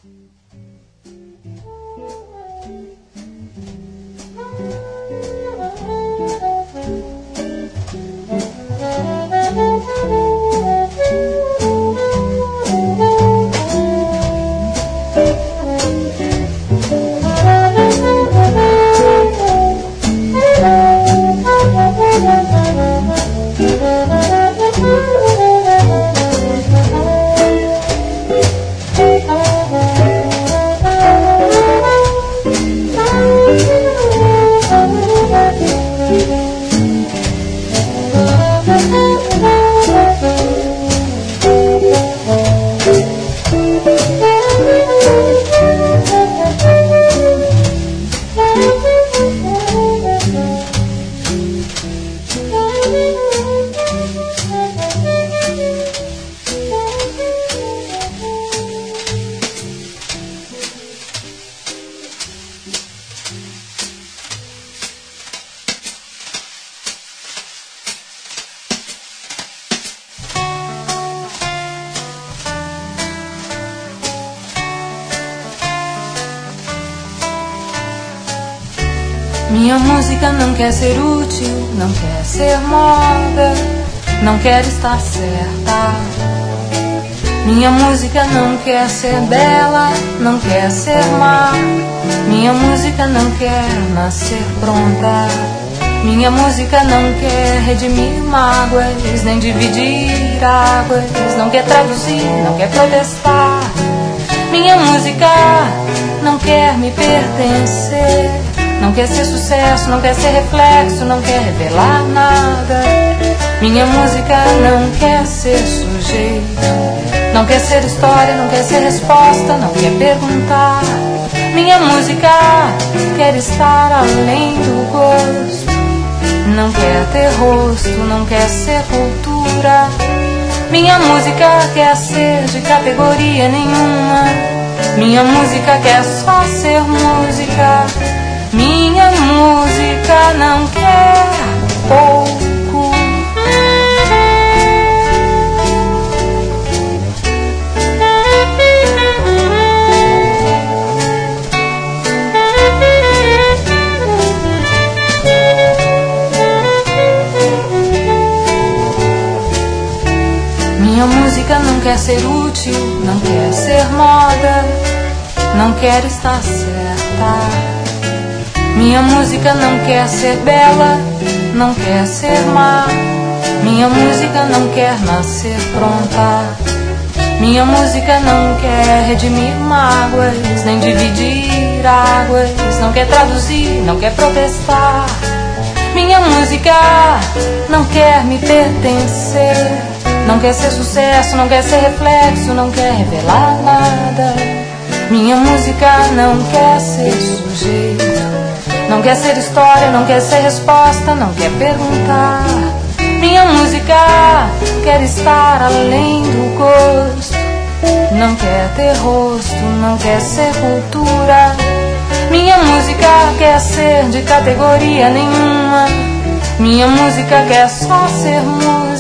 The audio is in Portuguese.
Minha música não quer ser útil, não quer ser moda, não quer estar certa. Minha música não quer ser bela, não quer ser má. Minha música não quer nascer pronta. Minha música não quer redimir mágoas, nem dividir águas. Não quer traduzir, não quer protestar. Minha música não quer me pertencer. Não quer ser sucesso, não quer ser reflexo, não quer revelar nada. Minha música não quer ser sujeito, não quer ser história, não quer ser resposta, não quer perguntar. Minha música quer estar além do gosto, não quer ter rosto, não quer ser cultura. Minha música quer ser de categoria nenhuma. Minha música quer só ser música. Minha música não quer pouco. Minha música não quer ser útil, não quer ser moda, não quer estar certa. Minha música não quer ser bela, não quer ser má. Minha música não quer nascer pronta. Minha música não quer redimir mágoas, nem dividir águas. Não quer traduzir, não quer protestar. Minha música não quer me pertencer. Não quer ser sucesso, não quer ser reflexo, não quer revelar nada. Minha música não quer ser sujeito, não quer ser história, não quer ser resposta, não quer perguntar. Minha música quer estar além do gosto, não quer ter rosto, não quer ser cultura. Minha música quer ser de categoria nenhuma. Minha música quer só ser música.